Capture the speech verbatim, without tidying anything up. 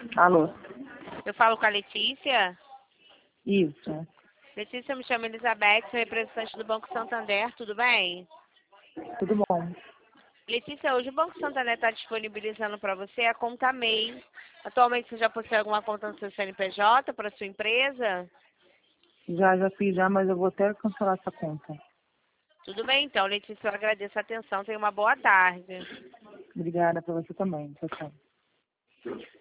Alô? Eu falo com a Letícia. Isso. Letícia, eu me chamo Elizabeth, sou representante do Banco Santander, tudo bem? Tudo bom? Letícia, hoje o Banco Santander está disponibilizando para você a conta M E I. Atualmente você já possui alguma conta no seu C N P J para sua empresa? Já, já fiz já, mas eu vou até cancelar essa conta. Tudo bem, então, Letícia, eu agradeço a atenção. Tenha uma boa tarde. Obrigada pra você também. Tchau, tchau.